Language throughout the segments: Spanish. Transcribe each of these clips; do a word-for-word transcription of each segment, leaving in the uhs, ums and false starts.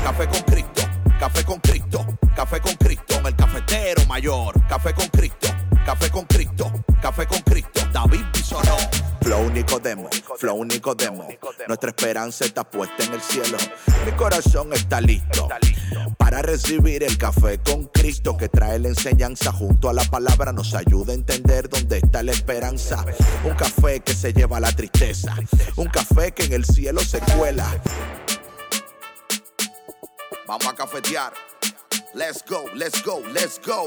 Café con Cristo, café con Cristo, café con Cristo, el cafetero mayor. Café con Cristo, café con Cristo, café con Cristo, David Bisonó. Flow Nicodemo, Flow Nicodemo, nuestra esperanza está puesta en el cielo. Mi corazón está listo para recibir el café con Cristo, que trae la enseñanza junto a la palabra, nos ayuda a entender dónde está la esperanza. Un café que se lleva la tristeza, un café que en el cielo se cuela. Vamos a cafetear. Let's go, let's go, let's go.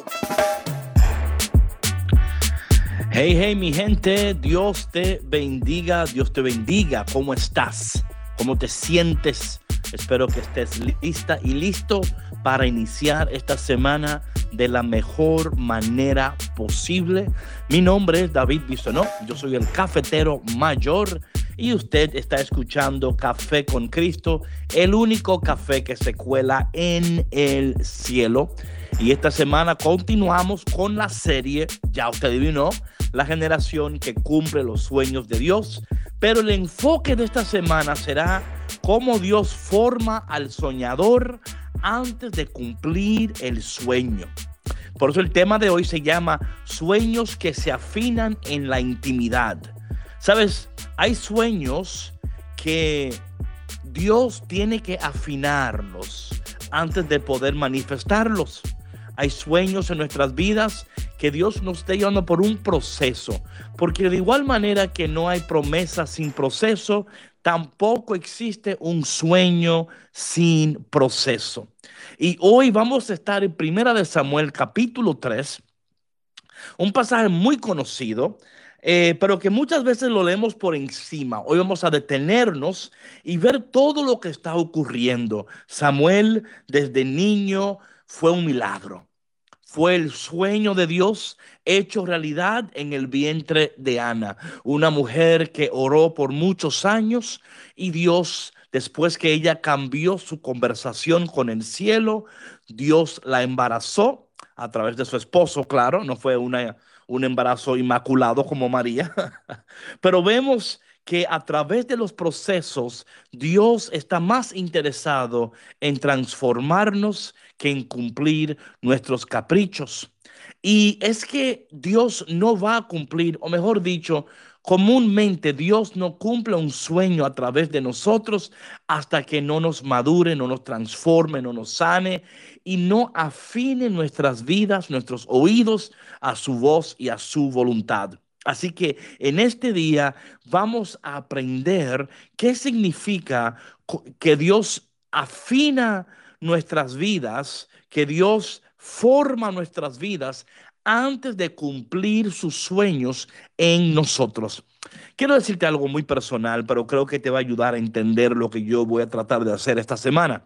Hey, hey, mi gente, Dios te bendiga, Dios te bendiga. ¿Cómo estás? ¿Cómo te sientes? Espero que estés lista y listo para iniciar esta semana de la mejor manera posible. Mi nombre es David Bisonó, yo soy el cafetero mayor y usted está escuchando Café con Cristo, el único café que se cuela en el cielo. Y esta semana continuamos con la serie, ya usted adivinó, la generación que cumple los sueños de Dios. Pero el enfoque de esta semana será cómo Dios forma al soñador antes de cumplir el sueño. Por eso el tema de hoy se llama Sueños que se afinan en la intimidad. ¿Sabes? Hay sueños que Dios tiene que afinarlos antes de poder manifestarlos. Hay sueños en nuestras vidas que Dios nos está llevando por un proceso, porque de igual manera que no hay promesa sin proceso, tampoco existe un sueño sin proceso. Y hoy vamos a estar en Primera de Samuel, capítulo tres, un pasaje muy conocido, eh, pero que muchas veces lo leemos por encima. Hoy vamos a detenernos y ver todo lo que está ocurriendo. Samuel, desde niño, fue un milagro. Fue el sueño de Dios hecho realidad en el vientre de Ana, una mujer que oró por muchos años y Dios, después que ella cambió su conversación con el cielo, Dios la embarazó a través de su esposo, claro, no fue una, un embarazo inmaculado como María, pero vemos que a través de los procesos Dios está más interesado en transformarnos que en cumplir nuestros caprichos. Y es que Dios no va a cumplir, o mejor dicho, comúnmente Dios no cumple un sueño a través de nosotros hasta que no nos madure, no nos transforme, no nos sane y no afine nuestras vidas, nuestros oídos a su voz y a su voluntad. Así que en este día vamos a aprender qué significa que Dios afina nuestras vidas, que Dios forma nuestras vidas antes de cumplir sus sueños en nosotros. Quiero decirte algo muy personal, pero creo que te va a ayudar a entender lo que yo voy a tratar de hacer esta semana.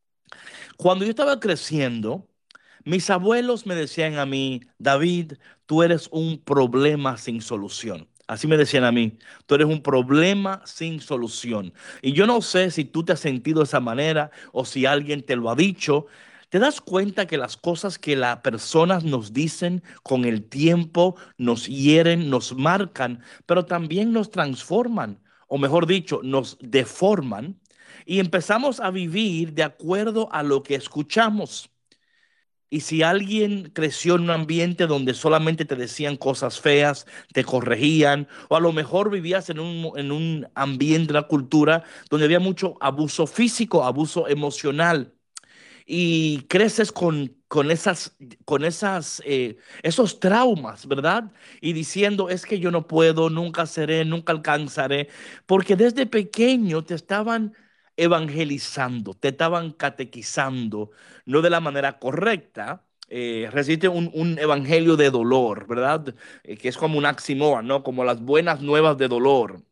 Cuando yo estaba creciendo, mis abuelos me decían a mí, David, tú eres un problema sin solución. Así me decían a mí, tú eres un problema sin solución. Y yo no sé si tú te has sentido de esa manera o si alguien te lo ha dicho. ¿Te das cuenta que las cosas que las personas nos dicen con el tiempo nos hieren, nos marcan, pero también nos transforman? O mejor dicho, nos deforman y empezamos a vivir de acuerdo a lo que escuchamos. Y si alguien creció en un ambiente donde solamente te decían cosas feas, te corregían, o a lo mejor vivías en un, en un ambiente, una cultura donde había mucho abuso físico, abuso emocional, y creces con, con, esas, con esas, eh, esos traumas, ¿verdad? Y diciendo, es que yo no puedo, nunca seré, nunca alcanzaré, porque desde pequeño te estaban evangelizando, te estaban catequizando, no de la manera correcta. Eh, recibiste un, un evangelio de dolor, ¿verdad? Eh, que es como un oxímoron, ¿no? Como las buenas nuevas de dolor.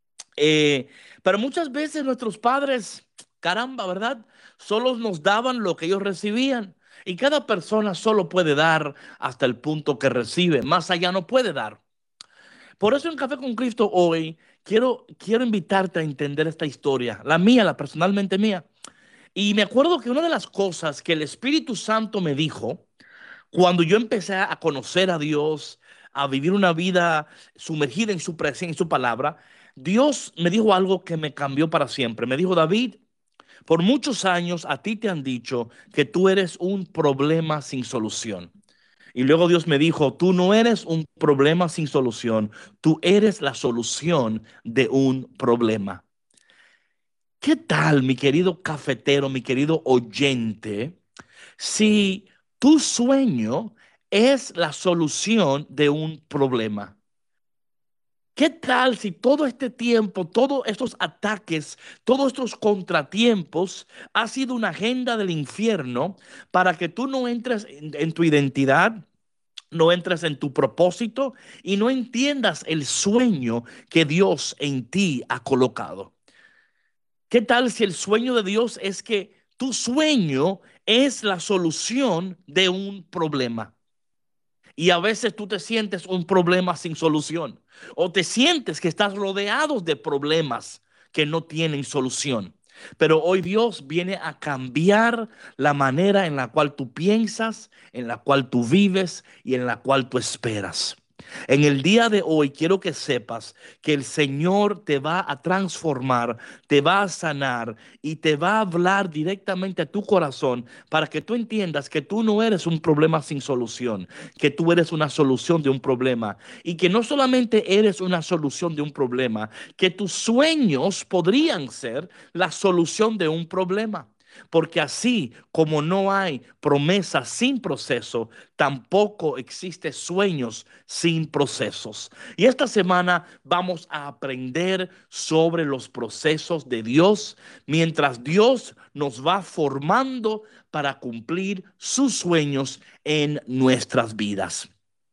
Eh, pero muchas veces nuestros padres, caramba, ¿verdad? Solo nos daban lo que ellos recibían. Y cada persona solo puede dar hasta el punto que recibe, más allá no puede dar. Por eso en Café con Cristo hoy quiero, quiero invitarte a entender esta historia, la mía, la personalmente mía. Y me acuerdo que una de las cosas que el Espíritu Santo me dijo cuando yo empecé a conocer a Dios, a vivir una vida sumergida en su presencia, en su palabra, Dios me dijo algo que me cambió para siempre. Me dijo, David, Por muchos años a ti te han dicho que tú eres un problema sin solución. Y luego Dios me dijo, tú no eres un problema sin solución, tú eres la solución de un problema. ¿Qué tal, mi querido cafetero, mi querido oyente, si tu sueño es la solución de un problema? ¿Qué tal si todo este tiempo, todos estos ataques, todos estos contratiempos ha sido una agenda del infierno para que tú no entres en, en tu identidad, no entres en tu propósito y no entiendas el sueño que Dios en ti ha colocado? ¿Qué tal si el sueño de Dios es que tu sueño es la solución de un problema? Y a veces tú te sientes un problema sin solución o te sientes que estás rodeado de problemas que no tienen solución. Pero hoy Dios viene a cambiar la manera en la cual tú piensas, en la cual tú vives y en la cual tú esperas. En el día de hoy quiero que sepas que el Señor te va a transformar, te va a sanar y te va a hablar directamente a tu corazón para que tú entiendas que tú no eres un problema sin solución, que tú eres una solución de un problema y que no solamente eres una solución de un problema, que tus sueños podrían ser la solución de un problema. Porque así como no hay promesas sin proceso, tampoco existen sueños sin procesos. Y esta semana vamos a aprender sobre los procesos de Dios mientras Dios nos va formando para cumplir sus sueños en nuestras vidas.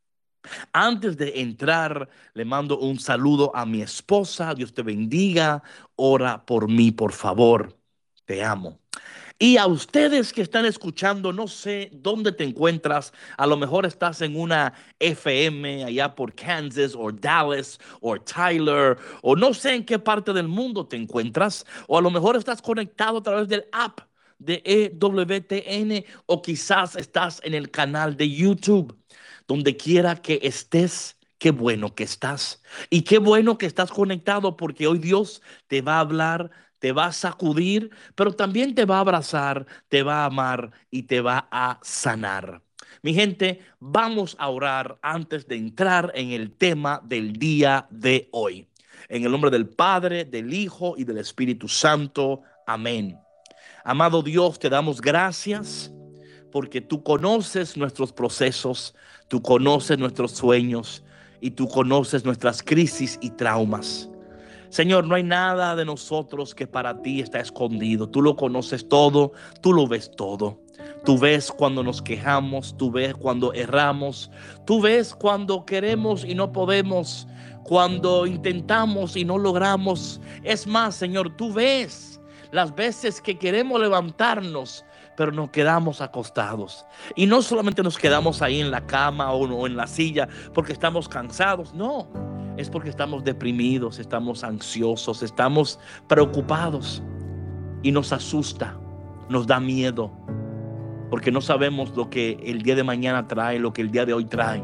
Antes de entrar, le mando un saludo a mi esposa. Dios te bendiga. Ora por mí, por favor. Te amo. Y a ustedes que están escuchando, no sé dónde te encuentras, a lo mejor estás en una F M allá por Kansas o Dallas o Tyler, o no sé en qué parte del mundo te encuentras, o a lo mejor estás conectado a través del app de E W T N, o quizás estás en el canal de YouTube. Donde quiera que estés, qué bueno que estás y qué bueno que estás conectado, porque hoy Dios te va a hablar, te va a sacudir, pero también te va a abrazar, te va a amar y te va a sanar. Mi gente, vamos a orar antes de entrar en el tema del día de hoy. En el nombre del Padre, del Hijo y del Espíritu Santo. Amén. Amado Dios, te damos gracias porque tú conoces nuestros procesos, tú conoces nuestros sueños y tú conoces nuestras crisis y traumas. Señor, no hay nada de nosotros que para ti está escondido. Tú lo conoces todo, tú lo ves todo. Tú ves cuando nos quejamos, tú ves cuando erramos, tú ves cuando queremos y no podemos, cuando intentamos y no logramos. Es más, Señor, tú ves las veces que queremos levantarnos, pero nos quedamos acostados. Y no solamente nos quedamos ahí en la cama o, o en la silla porque estamos cansados, no. Es porque estamos deprimidos, estamos ansiosos, estamos preocupados y nos asusta, nos da miedo, porque no sabemos lo que el día de mañana trae, lo que el día de hoy trae.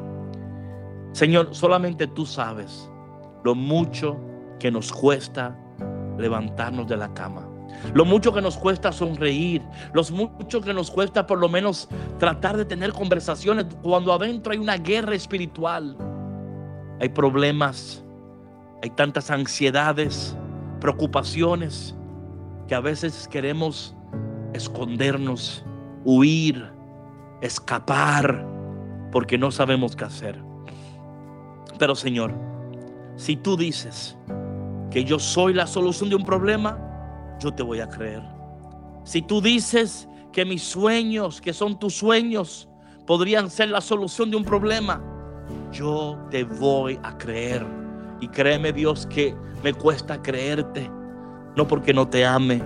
Señor, solamente tú sabes lo mucho que nos cuesta levantarnos de la cama, lo mucho que nos cuesta sonreír, lo mucho que nos cuesta por lo menos tratar de tener conversaciones cuando adentro hay una guerra espiritual. Hay problemas, hay tantas ansiedades, preocupaciones, que a veces queremos escondernos, huir, escapar, porque no sabemos qué hacer. Pero Señor, si tú dices que yo soy la solución de un problema, yo te voy a creer. Si tú dices que mis sueños, que son tus sueños, podrían ser la solución de un problema, yo te voy a creer. Y créeme, Dios, que me cuesta creerte, no porque no te ame,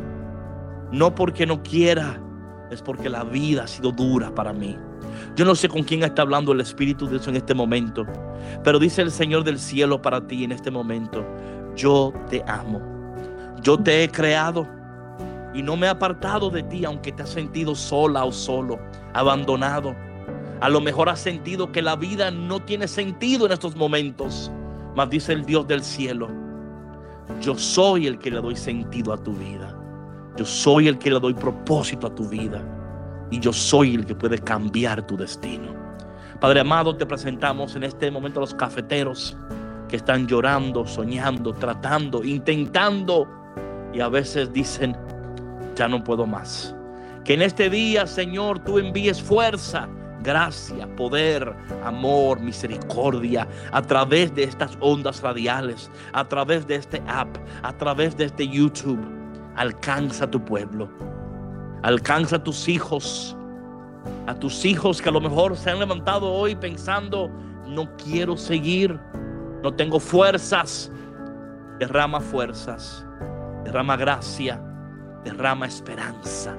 no porque no quiera, es porque la vida ha sido dura para mí. Yo no sé con quién está hablando el Espíritu de Dios en este momento, pero dice el Señor del cielo para ti en este momento: yo te amo, yo te he creado y no me he apartado de ti, aunque te has sentido sola o solo, abandonado. A lo mejor has sentido que la vida no tiene sentido en estos momentos, mas dice el Dios del cielo: yo soy el que le doy sentido a tu vida. Yo soy el que le doy propósito a tu vida. Y yo soy el que puede cambiar tu destino. Padre amado, te presentamos en este momento a los cafeteros que están llorando, soñando, tratando, intentando. Y a veces dicen, ya no puedo más. Que en este día, Señor, tú envíes fuerza, gracia, poder, amor, misericordia a través de estas ondas radiales, a través de este app, a través de este YouTube. Alcanza a tu pueblo, alcanza a tus hijos, a tus hijos que a lo mejor se han levantado hoy pensando, no quiero seguir, no tengo fuerzas. Derrama fuerzas, derrama gracia, derrama esperanza.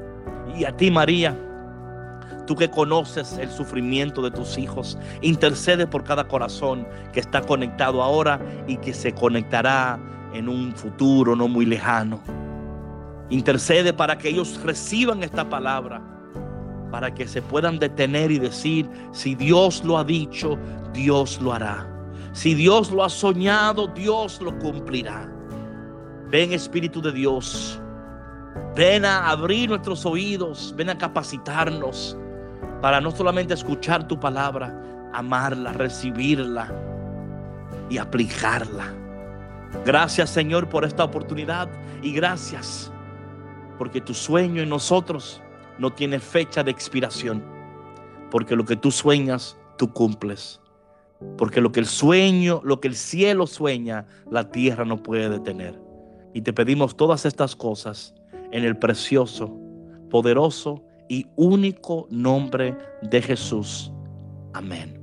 Y a ti, María, tú que conoces el sufrimiento de tus hijos, intercede por cada corazón que está conectado ahora y que se conectará en un futuro no muy lejano. Intercede para que ellos reciban esta palabra, para que se puedan detener y decir, si Dios lo ha dicho, Dios lo hará. Si Dios lo ha soñado, Dios lo cumplirá. Ven, Espíritu de Dios, ven a abrir nuestros oídos, ven a capacitarnos para no solamente escuchar tu palabra, amarla, recibirla y aplicarla. Gracias, Señor, por esta oportunidad y gracias porque tu sueño en nosotros no tiene fecha de expiración, porque lo que tú sueñas, tú cumples. Porque lo que el sueño, lo que el cielo sueña, la tierra no puede detener. Y te pedimos todas estas cosas en el precioso, poderoso y único nombre de Jesús. Amén.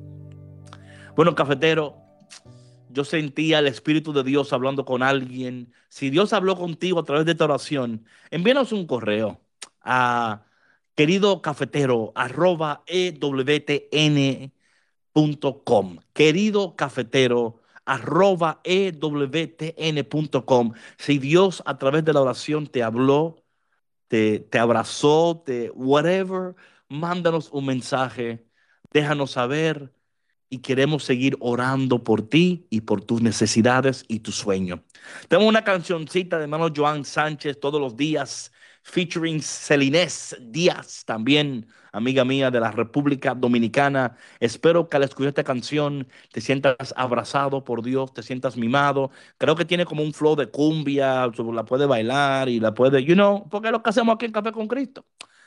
Bueno, cafetero, yo sentía el Espíritu de Dios hablando con alguien. Si Dios habló contigo a través de esta oración, envíanos un correo a querido cafetero arroba e w t n punto com. Querido cafetero arroba e w t n punto com. Si Dios a través de la oración te habló, te, te abrazó, te whatever, mándanos un mensaje, déjanos saber. Y queremos seguir orando por ti y por tus necesidades y tu sueño. Tengo una cancioncita de hermano Joan Sánchez todos los días, featuring Celinés Díaz, también amiga mía de la República Dominicana. Espero que al escuchar esta canción te sientas abrazado por Dios, te sientas mimado. Creo que tiene como un flow de cumbia, la puede bailar y la puede, you know, porque es lo que hacemos aquí en Café con Cristo.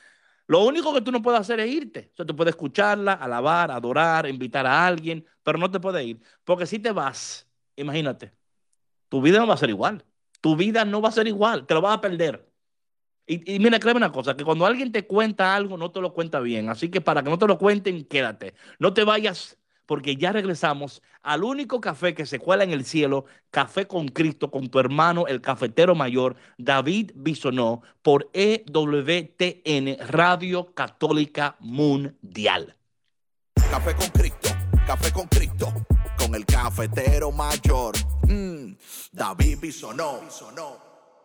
Lo único que tú no puedes hacer es irte. O sea, tú puedes escucharla, alabar, adorar, invitar a alguien, pero no te puedes ir. Porque si te vas, imagínate, tu vida no va a ser igual. Tu vida no va a ser igual, te lo vas a perder. Y, y mira, créeme una cosa, que cuando alguien te cuenta algo, no te lo cuenta bien. Así que para que no te lo cuenten, quédate. No te vayas, porque ya regresamos al único café que se cuela en el cielo, Café con Cristo, con tu hermano, el cafetero mayor, David Bisonó, por E W T N, Radio Católica Mundial. Café con Cristo, Café con Cristo, con el cafetero mayor, mm, David Bisonó. Bisonó.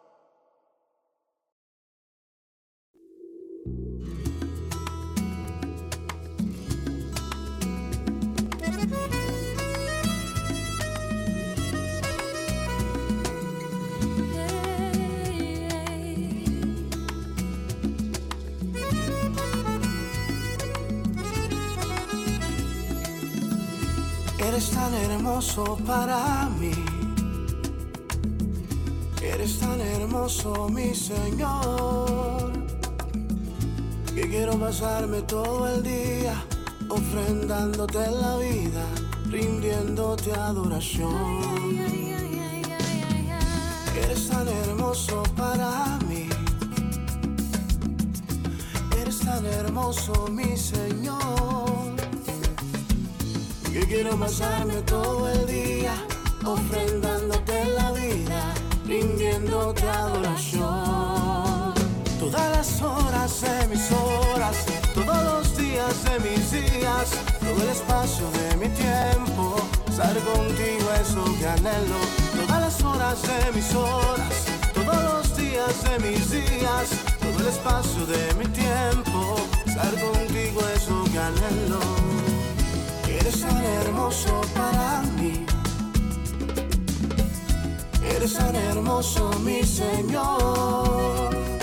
Eres tan hermoso para mí, eres tan hermoso, mi Señor, que quiero pasarme todo el día ofrendándote la vida, rindiéndote adoración. Eres tan hermoso para mí, eres tan hermoso, mi Señor, que quiero pasarme todo el día ofrendándote la vida, rindiéndote adoración. Todas las horas de mis horas, todos los días de mis días, todo el espacio de mi tiempo, estar contigo es lo que anhelo. Todas las horas de mis horas, todos los días de mis días, todo el espacio de mi tiempo, estar contigo es lo que anhelo. Eres tan hermoso para mí, eres tan hermoso, mi Señor,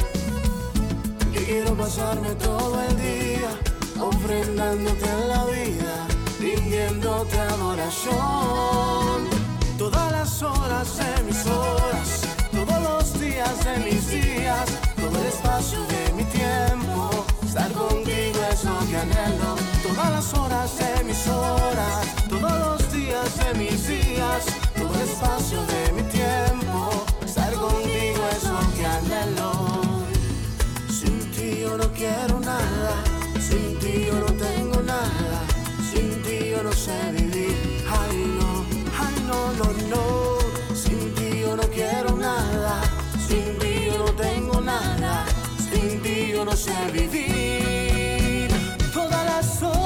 quiero pasarme todo el día ofrendándote la vida, rindiéndote adoración. Todas las horas de mis horas, todos los días de mis días, todo el espacio de mi tiempo, estar contigo es lo que anhelo. Todas las horas de mis horas, todos los días de mis días, todo el espacio de mi tiempo, estar contigo es lo que anhelo. Sin ti yo no quiero nada, sin ti yo no tengo nada, sin ti yo no sé vivir. Ay no, ay no, no, no, sin ti yo no quiero nada, sin ti yo no tengo nada, sin ti yo no sé vivir. Todas las horas.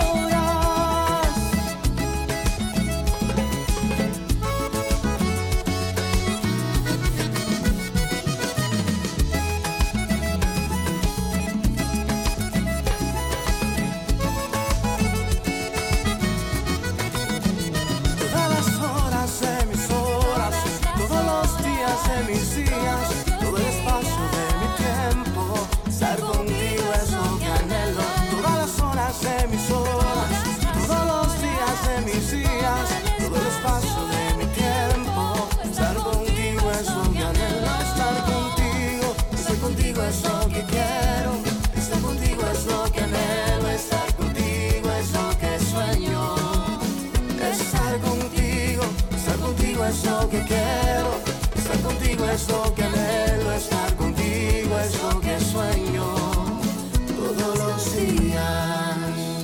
Es lo que quiero, estar contigo es lo que anhelo, estar contigo es lo que sueño todos los días.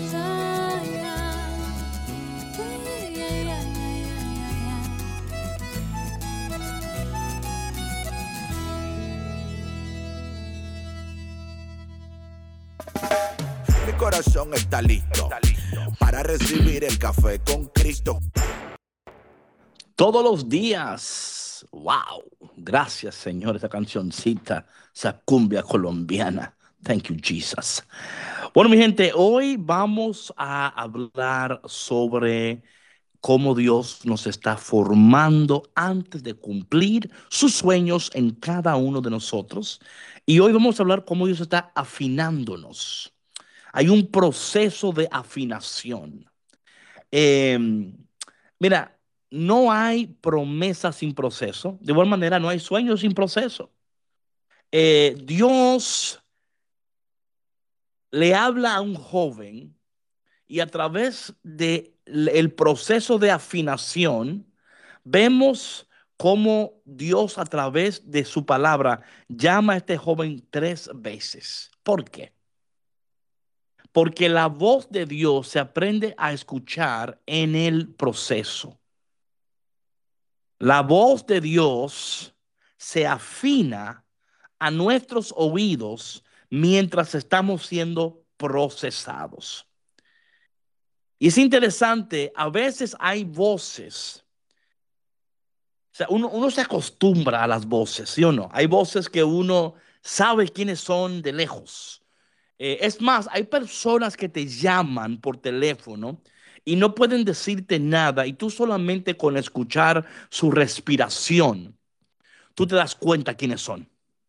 Mi corazón está listo para recibir el café con Cristo. Todos los días. Wow. Gracias, Señor, esa cancioncita, esa cumbia colombiana. Thank you, Jesus. Bueno, mi gente, hoy vamos a hablar sobre cómo Dios nos está formando antes de cumplir sus sueños en cada uno de nosotros. Y hoy vamos a hablar cómo Dios está afinándonos. Hay un proceso de afinación. Eh, mira, no hay promesa sin proceso. De igual manera, no hay sueños sin proceso. Eh, Dios le habla a un joven y a través del proceso de afinación, vemos cómo Dios a través de su palabra llama a este joven tres veces. ¿Por qué? Porque la voz de Dios se aprende a escuchar en el proceso. La voz de Dios se afina a nuestros oídos mientras estamos siendo procesados. Y es interesante, a veces hay voces. O sea, uno, uno se acostumbra a las voces, ¿sí o no? Hay voces que uno sabe quiénes son de lejos. Eh, es más, hay personas que te llaman por teléfono y no pueden decirte nada, y tú solamente con escuchar su respiración, tú te das cuenta quiénes son.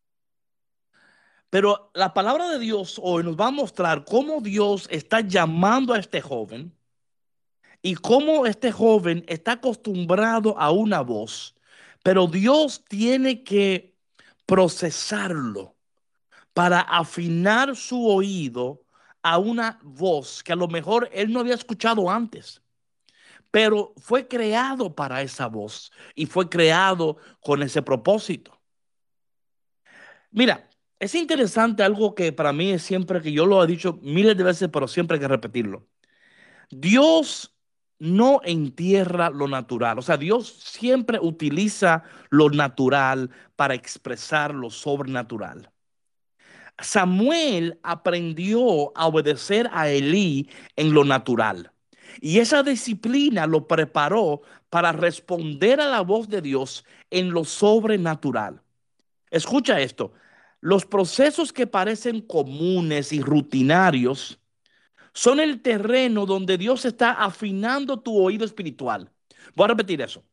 Pero la palabra de Dios hoy nos va a mostrar cómo Dios está llamando a este joven y cómo este joven está acostumbrado a una voz, pero Dios tiene que procesarlo para afinar su oído a una voz que a lo mejor él no había escuchado antes, pero fue creado para esa voz y fue creado con ese propósito. Mira, es interesante algo que para mí es siempre, que yo lo he dicho miles de veces, pero siempre hay que repetirlo. Dios no entierra lo natural. O sea, Dios siempre utiliza lo natural para expresar lo sobrenatural. Samuel aprendió a obedecer a Elí en lo natural, y esa disciplina lo preparó para responder a la voz de Dios en lo sobrenatural. Escucha esto: los procesos que parecen comunes y rutinarios son el terreno donde Dios está afinando tu oído espiritual. Voy a repetir eso.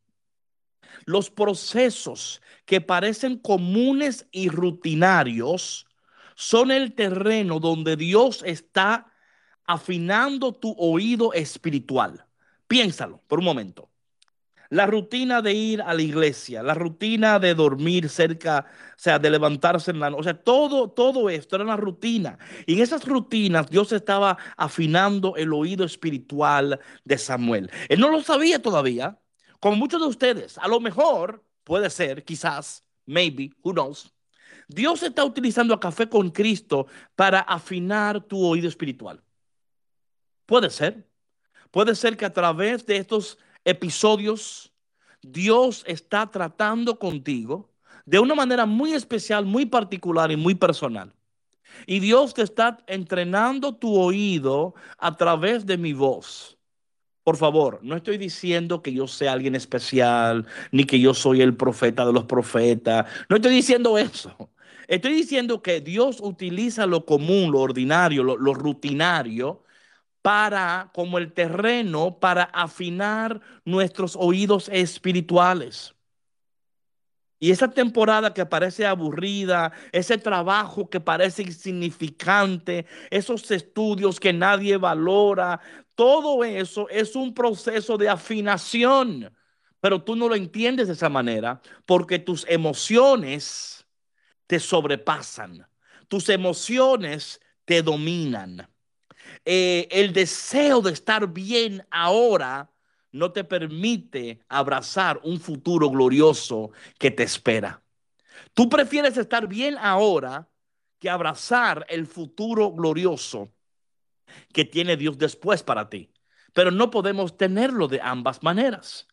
Los procesos que parecen comunes y rutinarios son el terreno donde Dios está afinando tu oído espiritual. Piénsalo por un momento. La rutina de ir a la iglesia, la rutina de dormir cerca, o sea, de levantarse en la noche, o sea, todo, todo esto era una rutina. Y en esas rutinas Dios estaba afinando el oído espiritual de Samuel. Él no lo sabía todavía, como muchos de ustedes. A lo mejor, puede ser, quizás, maybe, who knows. Dios está utilizando a Café con Cristo para afinar tu oído espiritual. Puede ser. Puede ser que a través de estos episodios Dios está tratando contigo de una manera muy especial, muy particular y muy personal. Y Dios te está entrenando tu oído a través de mi voz. Por favor, no estoy diciendo que yo sea alguien especial, ni que yo soy el profeta de los profetas. No estoy diciendo eso. Estoy diciendo que Dios utiliza lo común, lo ordinario, lo, lo rutinario para, como el terreno, para afinar nuestros oídos espirituales. Y esa temporada que parece aburrida, ese trabajo que parece insignificante, esos estudios que nadie valora, todo eso es un proceso de afinación. Pero tú no lo entiendes de esa manera porque tus emociones te sobrepasan, tus emociones te dominan. Eh, el deseo de estar bien ahora no te permite abrazar un futuro glorioso que te espera. Tú prefieres estar bien ahora que abrazar el futuro glorioso que tiene Dios después para ti. Pero no podemos tenerlo de ambas maneras.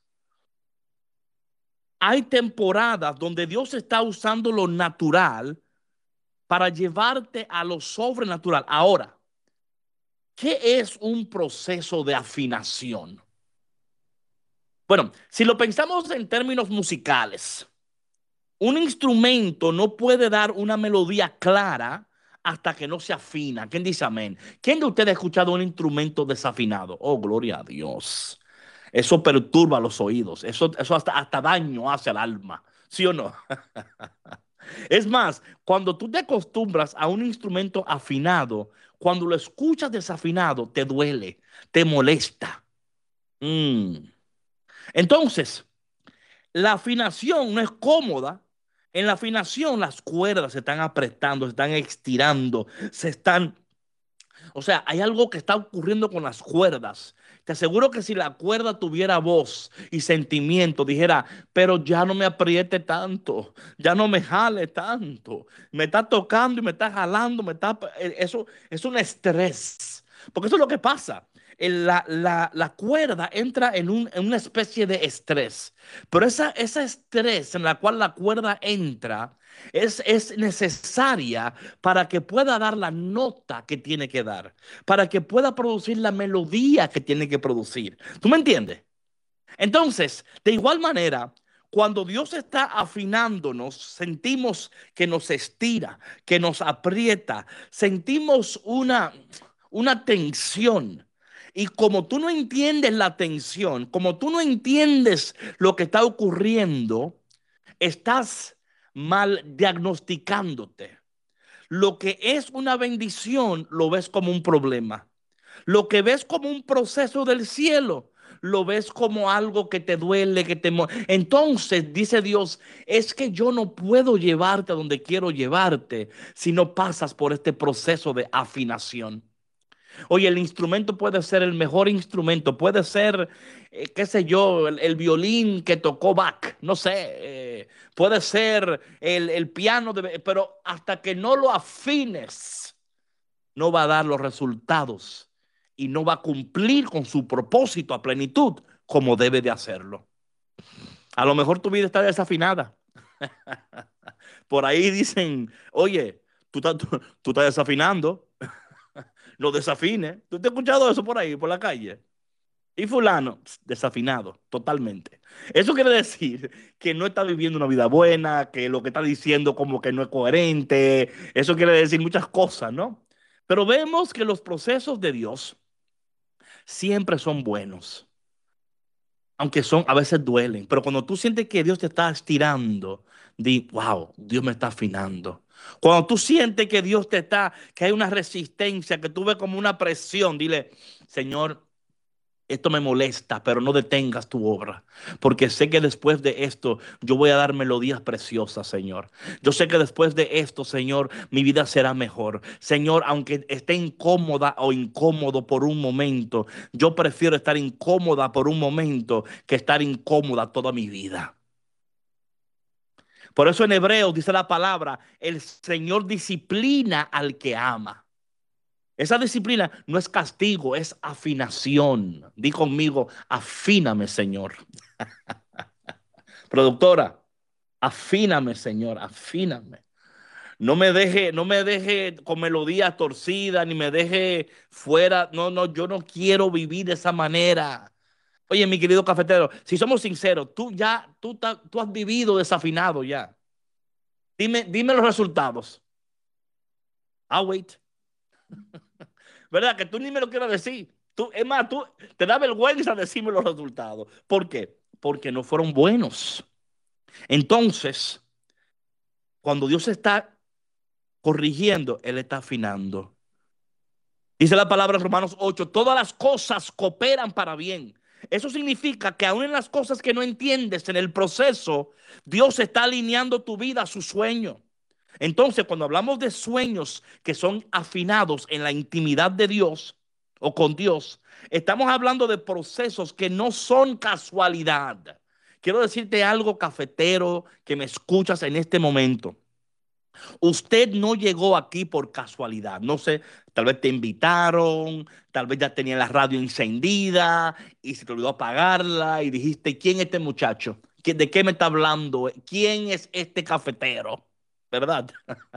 Hay temporadas donde Dios está usando lo natural para llevarte a lo sobrenatural. Ahora, ¿qué es un proceso de afinación? Bueno, si lo pensamos en términos musicales, un instrumento no puede dar una melodía clara hasta que no se afina. ¿Quién dice amén? ¿Quién de ustedes ha escuchado un instrumento desafinado? Oh, gloria a Dios. Eso perturba los oídos. Eso, eso hasta, hasta daño hace al alma. ¿Sí o no? Es más, cuando tú te acostumbras a un instrumento afinado, cuando lo escuchas desafinado, te duele, te molesta. Mm. Entonces, la afinación no es cómoda. En la afinación las cuerdas se están apretando, se están estirando, se están... O sea, hay algo que está ocurriendo con las cuerdas. Te aseguro que si la cuerda tuviera voz y sentimiento, dijera, pero ya no me apriete tanto, ya no me jale tanto, me está tocando y me está jalando, me está... Eso es un estrés. Porque eso es lo que pasa. El- La, la, la cuerda entra en, un- en una especie de estrés. Pero esa, esa estrés en la cual la cuerda entra es, es necesaria para que pueda dar la nota que tiene que dar, para que pueda producir la melodía que tiene que producir. ¿Tú me entiendes? Entonces, de igual manera, cuando Dios está afinándonos, sentimos que nos estira, que nos aprieta, sentimos una, una tensión. Y como tú no entiendes la tensión, como tú no entiendes lo que está ocurriendo, estás mal diagnosticándote. Lo que es una bendición lo ves como un problema. Lo que ves como un proceso del cielo, lo ves como algo que te duele, que te... mo- Entonces, dice Dios, es que yo no puedo llevarte a donde quiero llevarte si no pasas por este proceso de afinación. Oye, el instrumento puede ser el mejor instrumento, puede ser, eh, qué sé yo, el, el violín que tocó Bach, no sé, eh, puede ser el, el piano, de- pero hasta que no lo afines, no va a dar los resultados y no va a cumplir con su propósito a plenitud como debe de hacerlo. A lo mejor tu vida está desafinada. Por ahí dicen, oye, tú estás, tú, tú estás desafinando, no desafines. ¿Tú te has escuchado eso por ahí, por la calle? Y fulano, desafinado, totalmente. Eso quiere decir que no está viviendo una vida buena, que lo que está diciendo como que no es coherente. Eso quiere decir muchas cosas, ¿no? Pero vemos que los procesos de Dios siempre son buenos, aunque son a veces duelen. Pero cuando tú sientes que Dios te está estirando, di, wow, Dios me está afinando. Cuando tú sientes que Dios te está, que hay una resistencia, que tú ves como una presión, dile, Señor, esto me molesta, pero no detengas tu obra, porque sé que después de esto yo voy a dar melodías preciosas, Señor. Yo sé que después de esto, Señor, mi vida será mejor. Señor, aunque esté incómoda o incómodo por un momento, yo prefiero estar incómoda por un momento que estar incómoda toda mi vida. Por eso en Hebreos dice la palabra, el Señor disciplina al que ama. Esa disciplina no es castigo, es afinación. Di conmigo, afíname, Señor. Productora, afíname, Señor, afíname. No me deje, no me deje con melodía torcida, ni me deje fuera. No, no, yo no quiero vivir de esa manera. Oye, mi querido cafetero, si somos sinceros, tú ya, tú, ta- tú has vivido desafinado ya. Dime, dime los resultados. Ah, wait. ¿Verdad? Que tú ni me lo quieras decir. Tú, es más, tú te da vergüenza decirme los resultados. ¿Por qué? Porque no fueron buenos. Entonces, cuando Dios está corrigiendo, Él está afinando. Dice la palabra en Romanos ocho, todas las cosas cooperan para bien. Eso significa que aún en las cosas que no entiendes en el proceso, Dios está alineando tu vida a su sueño. Entonces, cuando hablamos de sueños que son afinados en la intimidad de Dios o con Dios, estamos hablando de procesos que no son casualidad. Quiero decirte algo, cafetero, que me escuchas en este momento. Usted no llegó aquí por casualidad. No sé, tal vez te invitaron, tal vez ya tenía la radio encendida y se te olvidó apagarla y dijiste, ¿quién es este muchacho? ¿Qué- ¿De qué me está hablando? ¿Quién es este cafetero? ¿Verdad?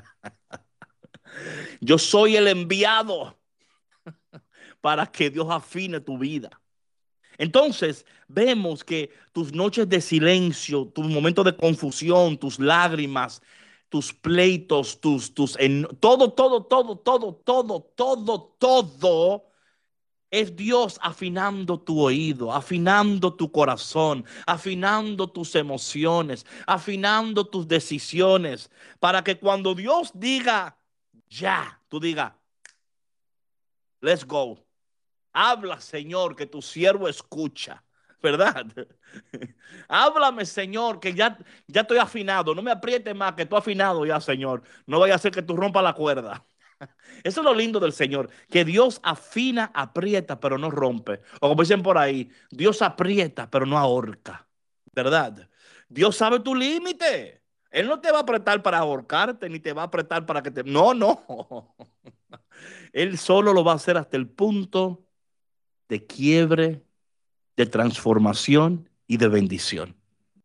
Yo soy el enviado para que Dios afine tu vida. Entonces, vemos que tus noches de silencio, tus momentos de confusión, tus lágrimas, tus pleitos, tus, tus, en, todo, todo, todo, todo, todo, todo, todo es Dios afinando tu oído, afinando tu corazón, afinando tus emociones, afinando tus decisiones, para que cuando Dios diga ya, tú digas, let's go. Habla, Señor, que tu siervo escucha, ¿verdad? Háblame, Señor, que ya, ya estoy afinado. No me aprietes más, que tú afinado ya, Señor. No vaya a ser que tú rompas la cuerda. Eso es lo lindo del Señor, que Dios afina, aprieta, pero no rompe. O como dicen por ahí, Dios aprieta, pero no ahorca, ¿verdad? Dios sabe tu límite. Él no te va a apretar para ahorcarte, ni te va a apretar para que te... No, no. Él solo lo va a hacer hasta el punto de quiebre, de transformación y de bendición.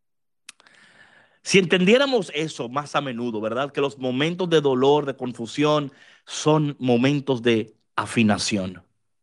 Si entendiéramos eso más a menudo, ¿verdad? Que los momentos de dolor, de confusión, son momentos de afinación.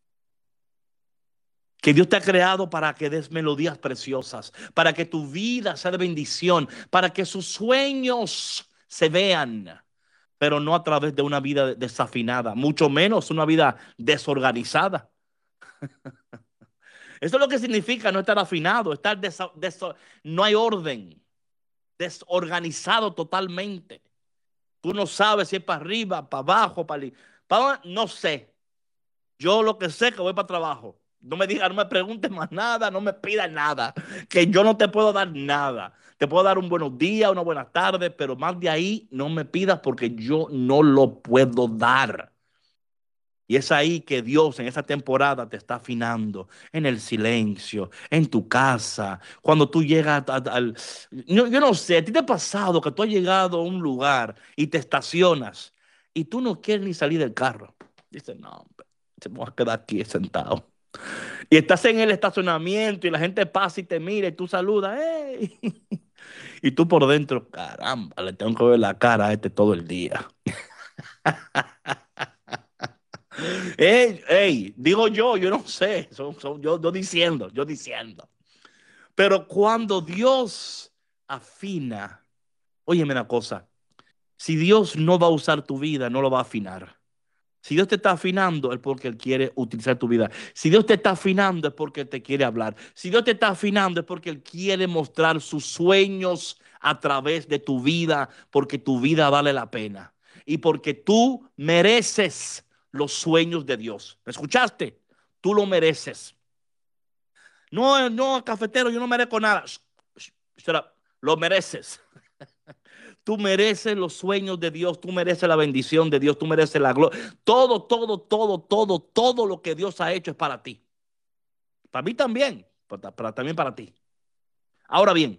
Que Dios te ha creado para que des melodías preciosas, para que tu vida sea de bendición, para que sus sueños se vean, pero no a través de una vida desafinada, mucho menos una vida desorganizada. Eso es lo que significa no estar afinado, estar desa- deso- no hay orden, desorganizado totalmente. Tú no sabes si es para arriba, para abajo, para, para no sé. Yo lo que sé es que voy para trabajo. No me digas, no me preguntes más nada, no me pidas nada, que yo no te puedo dar nada. Te puedo dar un buenos días, una buena tarde, pero más de ahí no me pidas porque yo no lo puedo dar. Y es ahí que Dios en esa temporada te está afinando, en el silencio, en tu casa, cuando tú llegas a- a- al... Yo, yo no sé, ¿a ti te ha pasado que tú has llegado a un lugar y te estacionas y tú no quieres ni salir del carro? Dices, no, hombre, se me va a quedar aquí sentado. Y estás en el estacionamiento y la gente pasa y te mira y tú saludas, ¡hey! Y tú por dentro, caramba, le tengo que ver la cara a este todo el día. Ey, ey, digo yo, yo no sé, son, son- yo, yo diciendo, yo diciendo. Pero cuando Dios afina, óyeme una cosa, si Dios no va a usar tu vida, no lo va a afinar. Si Dios te está afinando es porque Él quiere utilizar tu vida. Si Dios te está afinando es porque Él te quiere hablar. Si Dios te está afinando es porque Él quiere mostrar sus sueños a través de tu vida, porque tu vida vale la pena. Y porque tú mereces los sueños de Dios. ¿Me escuchaste? Tú lo mereces. No, no, cafetero, yo no merezco nada. Shut up. Lo mereces. Tú mereces los sueños de Dios, tú mereces la bendición de Dios, tú mereces la gloria. Todo, todo, todo, todo, todo lo que Dios ha hecho es para ti. Para mí también, pero, pero también para ti. Ahora bien,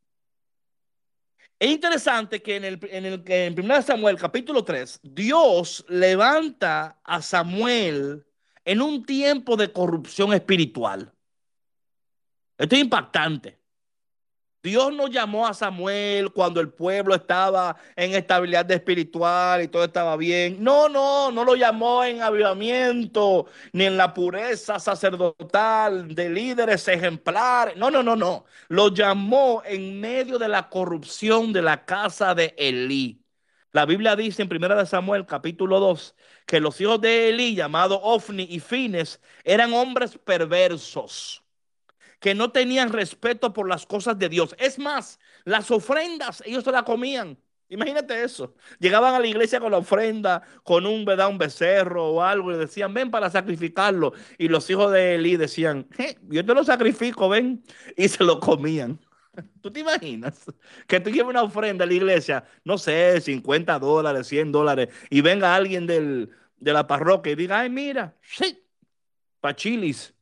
es interesante que en el, en el en primero Samuel capítulo tres, Dios levanta a Samuel en un tiempo de corrupción espiritual. Esto es impactante. Dios no llamó a Samuel cuando el pueblo estaba en estabilidad espiritual y todo estaba bien. No, no, no lo llamó en avivamiento ni en la pureza sacerdotal de líderes ejemplares. No, no, no, no. Lo llamó en medio de la corrupción de la casa de Elí. La Biblia dice en primero de Samuel capítulo dos que los hijos de Elí, llamados Ofni y Fines, eran hombres perversos, que no tenían respeto por las cosas de Dios. Es más, las ofrendas ellos se las comían. Imagínate eso. Llegaban a la iglesia con la ofrenda, con un, ¿verdad? Un becerro o algo, y decían, ven para sacrificarlo. Y los hijos de Elí decían, hey, yo te lo sacrifico, ven. Y se lo comían. ¿Tú te imaginas que tú lleves una ofrenda a la iglesia, no sé, cincuenta dólares, cien dólares, y venga alguien del, de la parroquia y diga, ay, mira, sí, pa' chilis?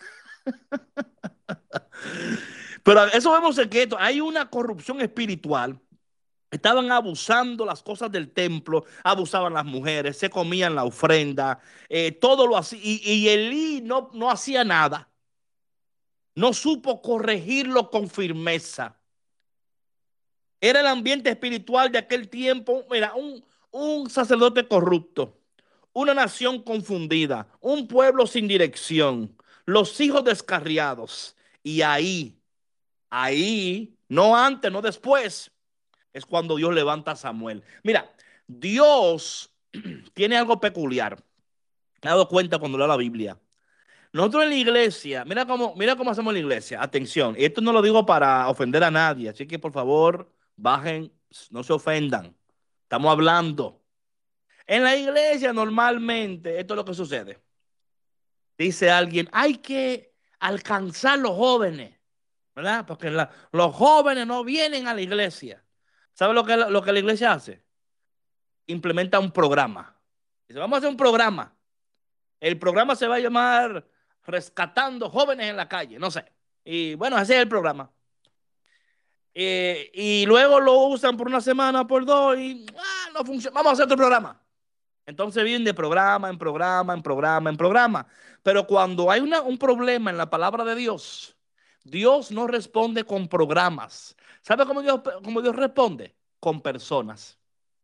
Pero eso vemos en que esto, hay una corrupción espiritual. Estaban abusando las cosas del templo, abusaban las mujeres, se comían la ofrenda, eh, todo lo hacía. Y, y Elí no, no hacía nada. No supo corregirlo con firmeza. Era el ambiente espiritual de aquel tiempo. Mira, un, un sacerdote corrupto, una nación confundida, un pueblo sin dirección, los hijos descarriados. Y ahí, ahí, no antes, no después, es cuando Dios levanta a Samuel. Mira, Dios tiene algo peculiar. Me he dado cuenta cuando leo la Biblia. Nosotros en la iglesia, mira cómo, mira cómo hacemos en la iglesia. Atención, y esto no lo digo para ofender a nadie, así que por favor, bajen, no se ofendan. Estamos hablando. En la iglesia normalmente, esto es lo que sucede. Dice alguien, hay que alcanzar los jóvenes, ¿verdad? Porque la, los jóvenes no vienen a la iglesia. ¿Sabe lo que, lo que la iglesia hace? Implementa un programa. Dice, vamos a hacer un programa. El programa se va a llamar Rescatando Jóvenes en la Calle, no sé. Y bueno, ese es el programa. Eh, y luego lo usan por una semana, por dos, y ah, no funciona. Vamos a hacer otro programa. Entonces vienen de programa en programa, en programa, en programa. Pero cuando hay una, un problema en la palabra de Dios, Dios no responde con programas. ¿Sabe cómo Dios, cómo Dios responde? Con personas.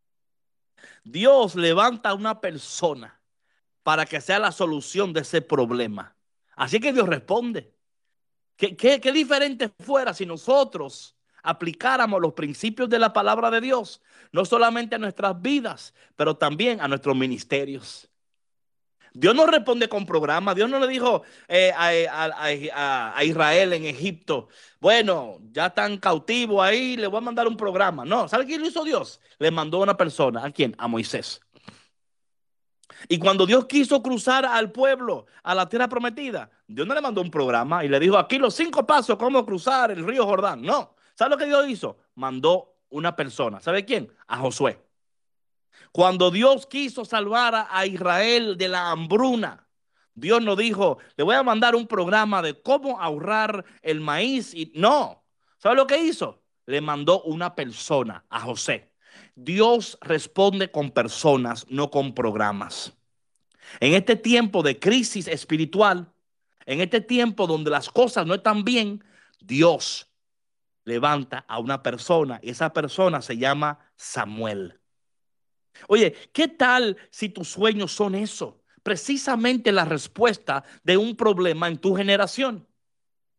Dios levanta a una persona para que sea la solución de ese problema. Así que Dios responde. ¿Qué, qué, qué diferente fuera si nosotros aplicáramos los principios de la palabra de Dios, no solamente a nuestras vidas, pero también a nuestros ministerios? Dios no responde con programas. Dios no le dijo eh, a, a, a, a Israel en Egipto, bueno, ya están cautivos ahí, le voy a mandar un programa. No, ¿sabe quién lo hizo Dios? Le mandó a una persona. ¿A quién? A Moisés. Y cuando Dios quiso cruzar al pueblo a la tierra prometida, Dios no le mandó un programa y le dijo, aquí los cinco pasos, cómo cruzar el río Jordán. No. ¿Sabe lo que Dios hizo? Mandó una persona. ¿Sabe quién? A Josué. Cuando Dios quiso salvar a Israel de la hambruna, Dios no dijo, le voy a mandar un programa de cómo ahorrar el maíz. Y no. ¿Sabe lo que hizo? Le mandó una persona, a José. Dios responde con personas, no con programas. En este tiempo de crisis espiritual, en este tiempo donde las cosas no están bien, Dios levanta a una persona y esa persona se llama Samuel. Oye, ¿qué tal si tus sueños son eso? Precisamente la respuesta de un problema en tu generación.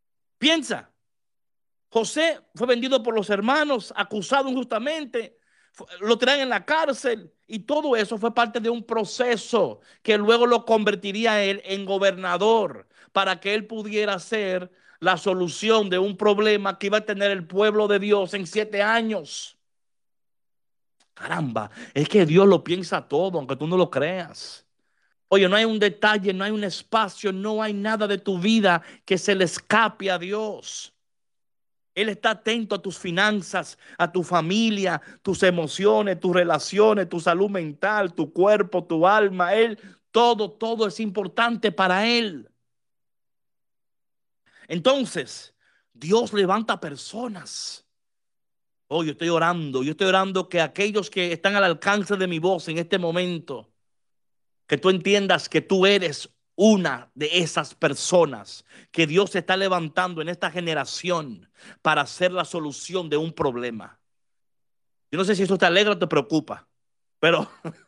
Piensa, José fue vendido por los hermanos, acusado injustamente, lo tiran en la cárcel, y todo eso fue parte de un proceso que luego lo convertiría a él en gobernador para que él pudiera ser la solución de un problema que iba a tener el pueblo de Dios en siete años. Caramba, es que Dios lo piensa todo, aunque tú no lo creas. Oye, no hay un detalle, no hay un espacio, no hay nada de tu vida que se le escape a Dios. Él está atento a tus finanzas, a tu familia, tus emociones, tus relaciones, tu salud mental, tu cuerpo, tu alma. Él, todo, todo es importante para Él. Entonces, Dios levanta personas. Oh, yo estoy orando, yo estoy orando que aquellos que están al alcance de mi voz en este momento, que tú entiendas que tú eres una de esas personas que Dios está levantando en esta generación para ser la solución de un problema. Yo no sé si eso te alegra o te preocupa, pero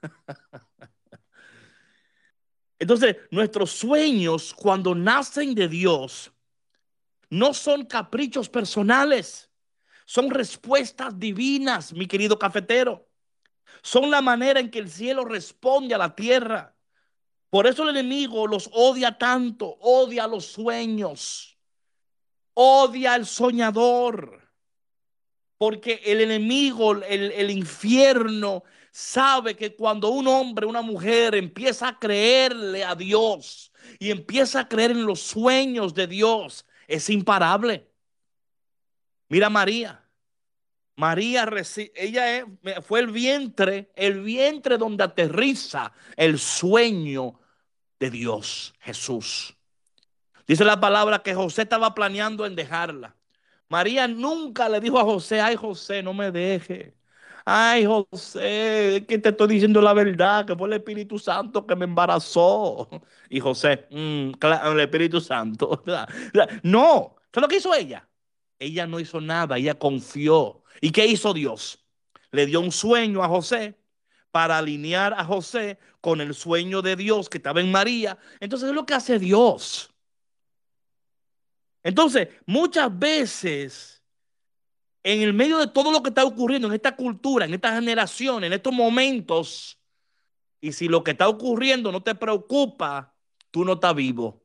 entonces nuestros sueños, cuando nacen de Dios, no son caprichos personales, son respuestas divinas, mi querido cafetero. Son la manera en que el cielo responde a la tierra. Por eso el enemigo los odia tanto, odia los sueños, odia al soñador, porque el enemigo, el, el infierno, sabe que cuando un hombre, una mujer empieza a creerle a Dios y empieza a creer en los sueños de Dios, es imparable. Mira a María. María, ella es, fue el vientre, el vientre donde aterriza el sueño de Dios, Jesús. Dice la palabra que José estaba planeando en dejarla. María nunca le dijo a José: ay, José, no me deje. Ay, José, es que te estoy diciendo la verdad, que fue el Espíritu Santo que me embarazó. Y José, mmm, claro, el Espíritu Santo. No, ¿qué es lo que hizo ella? Ella no hizo nada, ella confió. ¿Y qué hizo Dios? Le dio un sueño a José para alinear a José con el sueño de Dios que estaba en María. Entonces es lo que hace Dios. Entonces, muchas veces, en el medio de todo lo que está ocurriendo en esta cultura, en esta generación, en estos momentos, y si lo que está ocurriendo no te preocupa, tú no estás vivo.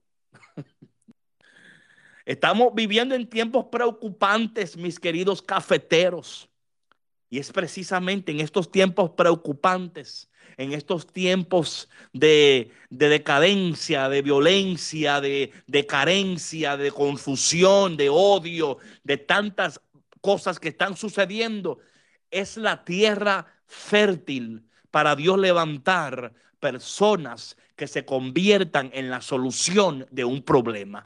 Estamos viviendo en tiempos preocupantes, mis queridos cafeteros. Y es precisamente en estos tiempos preocupantes, en estos tiempos de, de decadencia, de violencia, de, de carencia, de confusión, de odio, de tantas cosas que están sucediendo, es la tierra fértil para Dios levantar personas que se conviertan en la solución de un problema.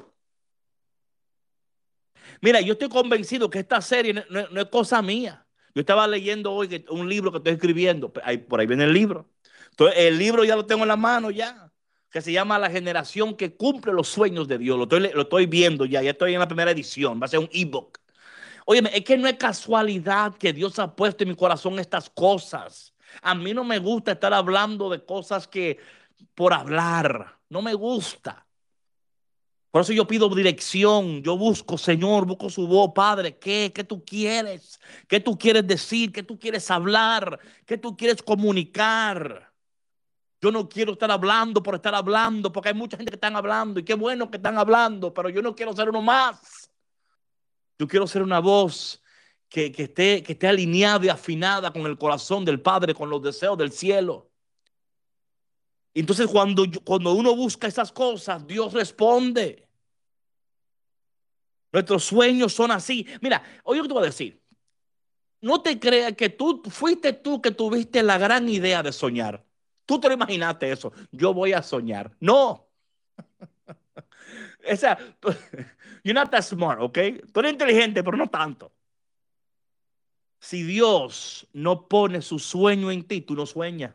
Mira, yo estoy convencido que esta serie no, no, no es cosa mía. Yo estaba leyendo hoy un libro que estoy escribiendo. Ahí, por ahí viene el libro. Entonces, el libro ya lo tengo en la mano ya, que se llama La generación que cumple los sueños de Dios. Lo estoy, lo estoy viendo ya, ya estoy en la primera edición. Va a ser un ebook. Óyeme, es que no es casualidad que Dios ha puesto en mi corazón estas cosas. A mí no me gusta estar hablando de cosas que por hablar. No me gusta. Por eso yo pido dirección, yo busco, Señor, busco su voz, Padre, ¿qué? ¿Qué tú quieres? ¿Qué tú quieres decir? ¿Qué tú quieres hablar? ¿Qué tú quieres comunicar? Yo no quiero estar hablando por estar hablando, porque hay mucha gente que están hablando, y qué bueno que están hablando, pero yo no quiero ser uno más. Yo quiero ser una voz que, que, esté, que esté alineada y afinada con el corazón del Padre, con los deseos del cielo. Entonces cuando, cuando uno busca esas cosas, Dios responde. Nuestros sueños son así. Mira, oye lo que te voy a decir. No te creas que tú fuiste tú que tuviste la gran idea de soñar. Tú te lo imaginaste eso. Yo voy a soñar. No. O sea, you're not that smart, ¿ok? Tú eres inteligente, pero no tanto. Si Dios no pone su sueño en ti, tú no sueñas.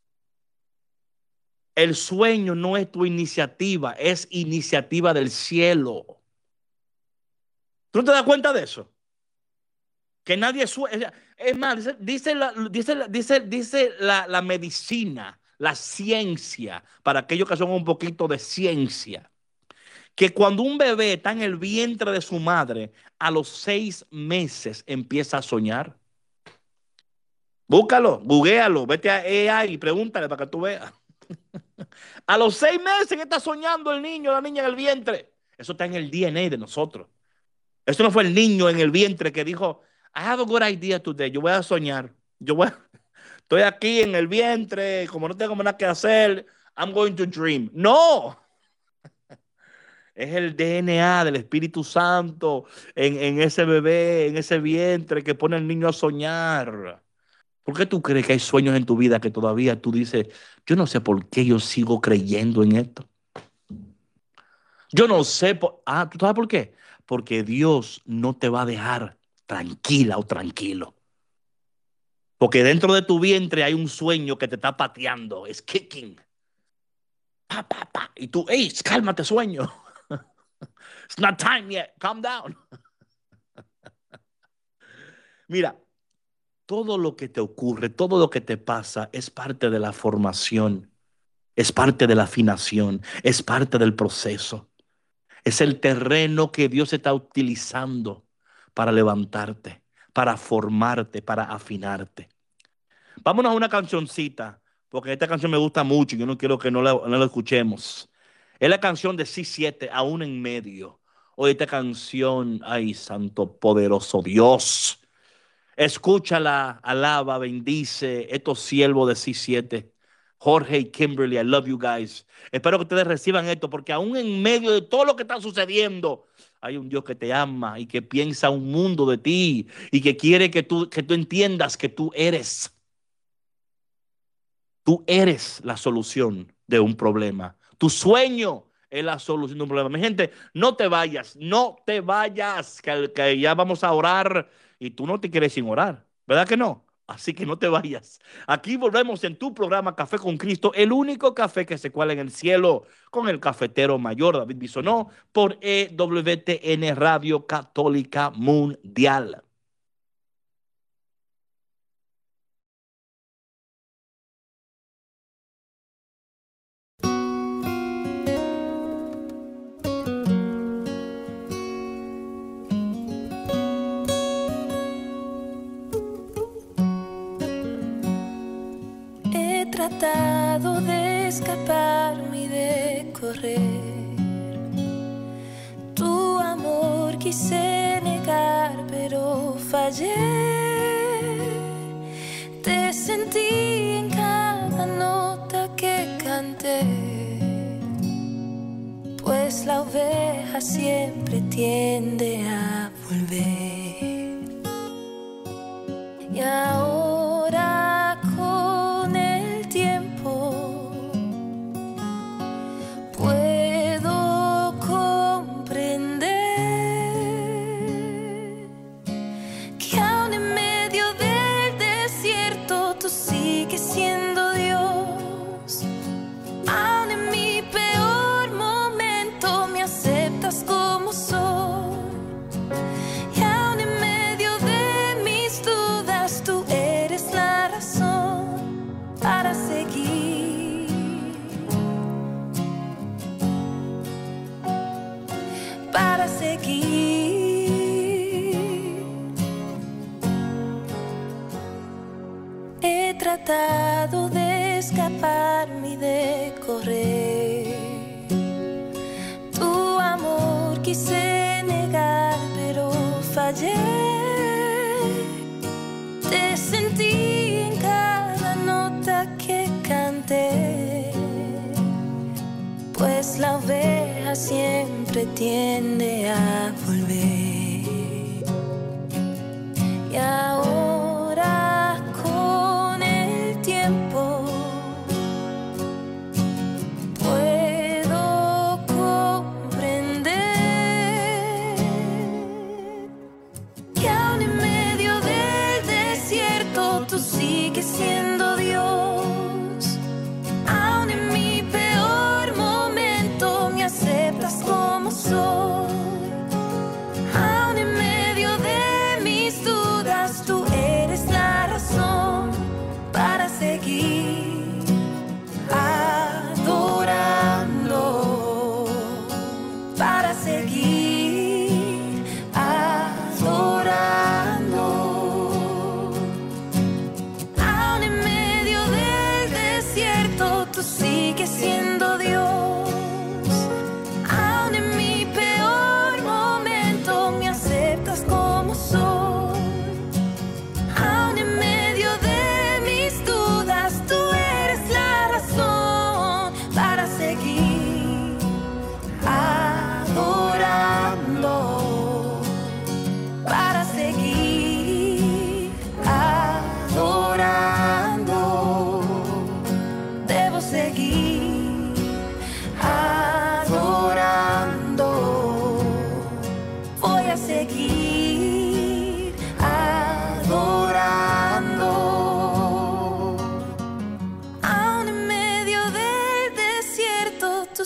El sueño no es tu iniciativa, es iniciativa del cielo. ¿Tú no te das cuenta de eso? Que nadie sueña. Es más, dice, dice, la, dice, dice, dice la, la medicina, la ciencia, para aquellos que son un poquito de ciencia, que cuando un bebé está en el vientre de su madre, a los seis meses empieza a soñar. Búscalo, googlealo, vete a A I y pregúntale para que tú veas. A los seis meses que está soñando el niño, la niña en el vientre. Eso está en el D N A de nosotros. Eso no fue el niño en el vientre que dijo, I have a good idea today. Yo voy a soñar. Yo voy a... Estoy aquí en el vientre, como no tengo nada que hacer, I'm going to dream. No. Es el D N A del Espíritu Santo en, en ese bebé, en ese vientre que pone al niño a soñar. ¿Por qué tú crees que hay sueños en tu vida que todavía tú dices, yo no sé por qué yo sigo creyendo en esto? Yo no sé, por... ah, ¿tú sabes por qué? Porque Dios no te va a dejar tranquila o tranquilo. Porque dentro de tu vientre hay un sueño que te está pateando, es kicking. Pa, pa, pa. Y tú, hey, cálmate, sueño. It's not time yet, calm down. Mira, todo lo que te ocurre, todo lo que te pasa es parte de la formación, es parte de la afinación, es parte del proceso. Es el terreno que Dios está utilizando para levantarte, para formarte, para afinarte. Vámonos a una cancioncita, porque esta canción me gusta mucho y yo no quiero que no la, no la escuchemos. Es la canción de C siete, Aún en Medio. Oye, esta canción, ay, santo poderoso Dios. Escúchala, alaba, bendice estos siervos de C siete. Jorge y Kimberly, I love you guys. Espero que ustedes reciban esto, porque aún en medio de todo lo que está sucediendo, hay un Dios que te ama y que piensa un mundo de ti y que quiere que tú, que tú entiendas que tú eres. Tú eres la solución de un problema. Tu sueño es la solución de un problema. Mi gente, no te vayas, no te vayas, que, que ya vamos a orar y tú no te quieres sin orar, ¿verdad que no? Así que no te vayas. Aquí volvemos en tu programa Café con Cristo, el único café que se cuela en el cielo, con el cafetero mayor David Bisonó, por E W T N Radio Católica Mundial. He tratado de escaparme y de correr. Tu amor quise negar, pero fallé. Te sentí en cada nota que canté, pues la oveja siempre tiende a volver. Y ahora con el tiempo puedo comprender que aún en medio del desierto tú sigues siendo Dios. Aún en mi peor momento me aceptas como soy. Y aún en medio de mis dudas tú eres la razón para seguir, para seguir. He tratado de escaparme y de correr. Tu amor quise negar, pero fallé. Te sentí en cada nota que canté, pues la oveja siempre tiende a volver. Y ahora con el tiempo puedo comprender que aún en medio del desierto tú sigues siendo Dios. Aún en mi peor momento me aceptas como soy. Aún en medio de mis dudas tú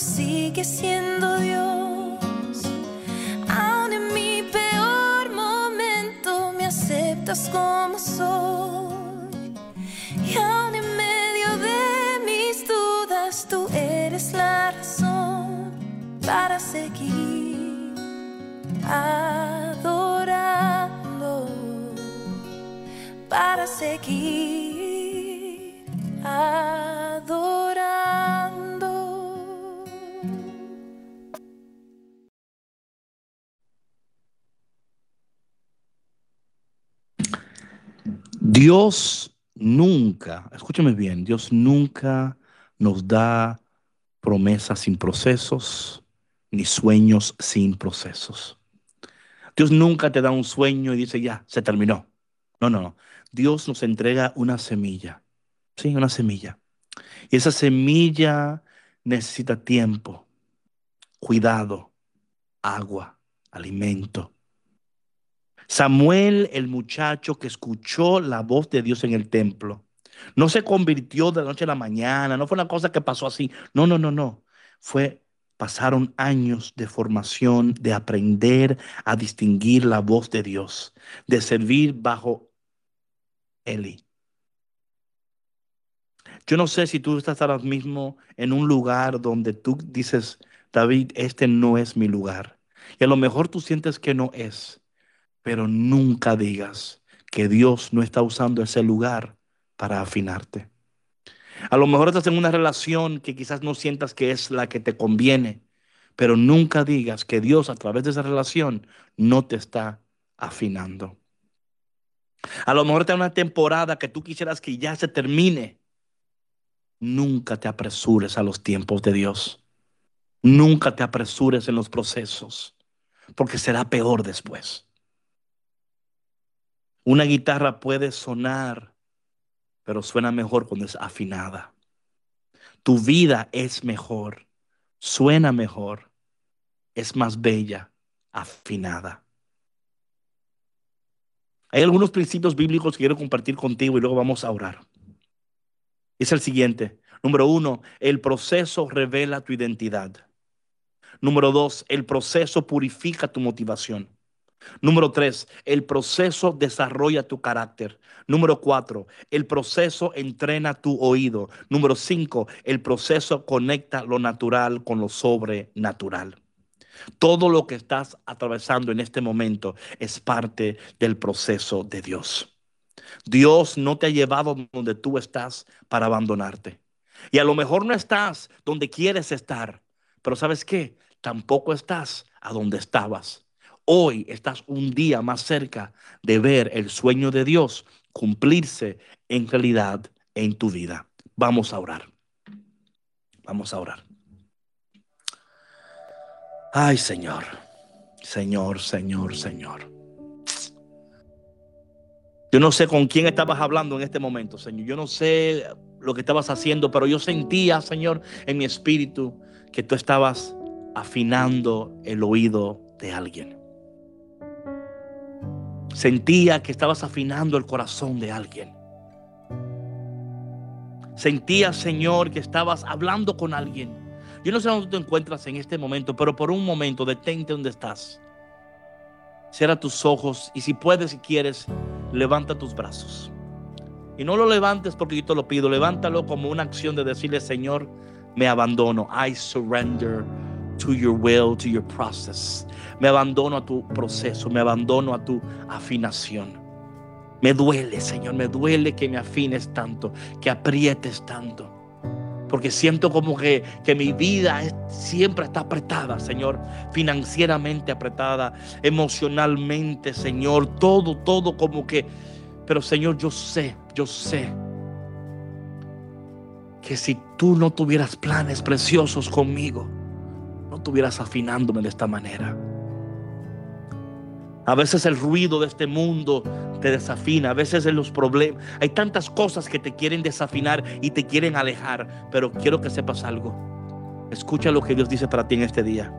sigues siendo Dios. Aún en mi peor momento me aceptas como soy. Y aún en medio de mis dudas tú eres la razón para seguir adorando, para seguir adorando. Dios nunca, escúchame bien, Dios nunca nos da promesas sin procesos, ni sueños sin procesos. Dios nunca te da un sueño y dice ya, se terminó. No, no, no. Dios nos entrega una semilla. Sí, una semilla. Y esa semilla necesita tiempo, cuidado, agua, alimento. Samuel, el muchacho que escuchó la voz de Dios en el templo, no se convirtió de la noche a la mañana, no fue una cosa que pasó así. No, no, no, no. Fue, pasaron años de formación, de aprender a distinguir la voz de Dios, de servir bajo Eli. Yo no sé si tú estás ahora mismo en un lugar donde tú dices, David, este no es mi lugar. Y a lo mejor tú sientes que no es, pero nunca digas que Dios no está usando ese lugar para afinarte. A lo mejor estás en una relación que quizás no sientas que es la que te conviene, pero nunca digas que Dios a través de esa relación no te está afinando. A lo mejor está en una temporada que tú quisieras que ya se termine. Nunca te apresures a los tiempos de Dios. Nunca te apresures en los procesos, porque será peor después. Una guitarra puede sonar, pero suena mejor cuando es afinada. Tu vida es mejor, suena mejor, es más bella, afinada. Hay algunos principios bíblicos que quiero compartir contigo y luego vamos a orar. Es el siguiente. Número uno, el proceso revela tu identidad. Número dos, el proceso purifica tu motivación. Número tres, el proceso desarrolla tu carácter. Número cuatro, el proceso entrena tu oído. Número cinco, el proceso conecta lo natural con lo sobrenatural. Todo lo que estás atravesando en este momento es parte del proceso de Dios. Dios no te ha llevado donde tú estás para abandonarte. Y a lo mejor no estás donde quieres estar, pero ¿sabes qué? Tampoco estás a donde estabas. Hoy estás un día más cerca de ver el sueño de Dios cumplirse en realidad en tu vida. Vamos a orar. Vamos a orar. Ay, Señor, Señor, Señor, Señor. Yo no sé con quién estabas hablando en este momento, Señor. Yo no sé lo que estabas haciendo, pero yo sentía, Señor, en mi espíritu que tú estabas afinando el oído de alguien. Sentía que estabas afinando el corazón de alguien. Sentía, Señor, que estabas hablando con alguien. Yo no sé dónde te encuentras en este momento, pero por un momento detente donde estás. Cierra tus ojos y si puedes, si quieres, levanta tus brazos. Y no lo levantes porque yo te lo pido. Levántalo como una acción de decirle, Señor, me abandono. I surrender to your will, to your process. Me abandono a tu proceso, me abandono a tu afinación. Me duele, Señor, me duele que me afines tanto, que aprietes tanto. Porque siento como que, que mi vida es, siempre está apretada, Señor. Financieramente apretada, emocionalmente, Señor. Todo, todo como que... Pero, Señor, yo sé, yo sé que si tú no tuvieras planes preciosos conmigo, no estuvieras afinándome de esta manera. A veces el ruido de este mundo te desafina. A veces en los problemas hay tantas cosas que te quieren desafinar y te quieren alejar. Pero quiero que sepas algo. Escucha lo que Dios dice para ti en este día.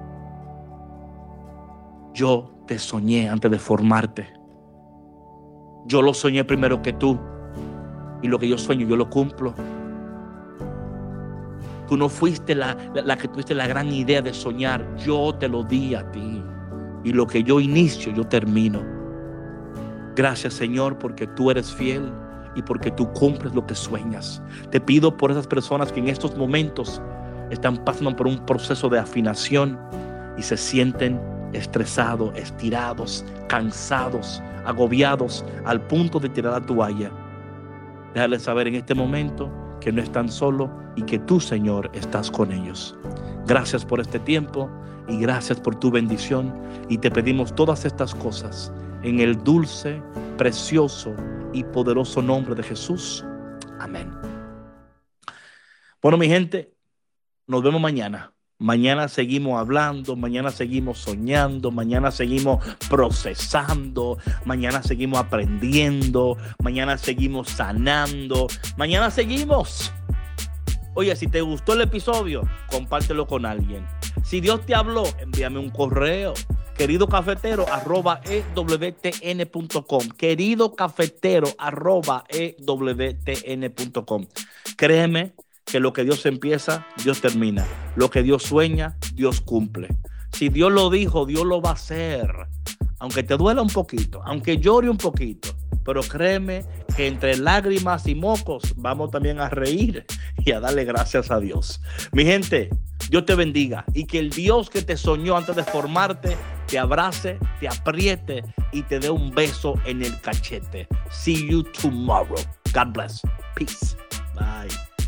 Yo te soñé antes de formarte. Yo lo soñé primero que tú. Y lo que yo sueño yo lo cumplo. Tú no fuiste la, la, la que tuviste la gran idea de soñar. Yo te lo di a ti. Y lo que yo inicio, yo termino. Gracias, Señor, porque tú eres fiel y porque tú cumples lo que sueñas. Te pido por esas personas que en estos momentos están pasando por un proceso de afinación y se sienten estresados, estirados, cansados, agobiados, al punto de tirar la toalla. Déjales saber en este momento que no están solos y que tú, Señor, estás con ellos. Gracias por este tiempo y gracias por tu bendición. Y te pedimos todas estas cosas en el dulce, precioso y poderoso nombre de Jesús. Amén. Bueno, mi gente, nos vemos mañana. Mañana seguimos hablando, mañana seguimos soñando, mañana seguimos procesando, mañana seguimos aprendiendo, mañana seguimos sanando, mañana seguimos. Oye, si te gustó el episodio, compártelo con alguien. Si Dios te habló, envíame un correo. Querido cafetero arroba e w t n punto com. Querido cafetero arroba e w t n punto com. Créeme que lo que Dios empieza, Dios termina. Lo que Dios sueña, Dios cumple. Si Dios lo dijo, Dios lo va a hacer. Aunque te duela un poquito, aunque llore un poquito, pero créeme que entre lágrimas y mocos vamos también a reír y a darle gracias a Dios. Mi gente, Dios te bendiga y que el Dios que te soñó antes de formarte te abrace, te apriete y te dé un beso en el cachete. See you tomorrow. God bless. Peace. Bye.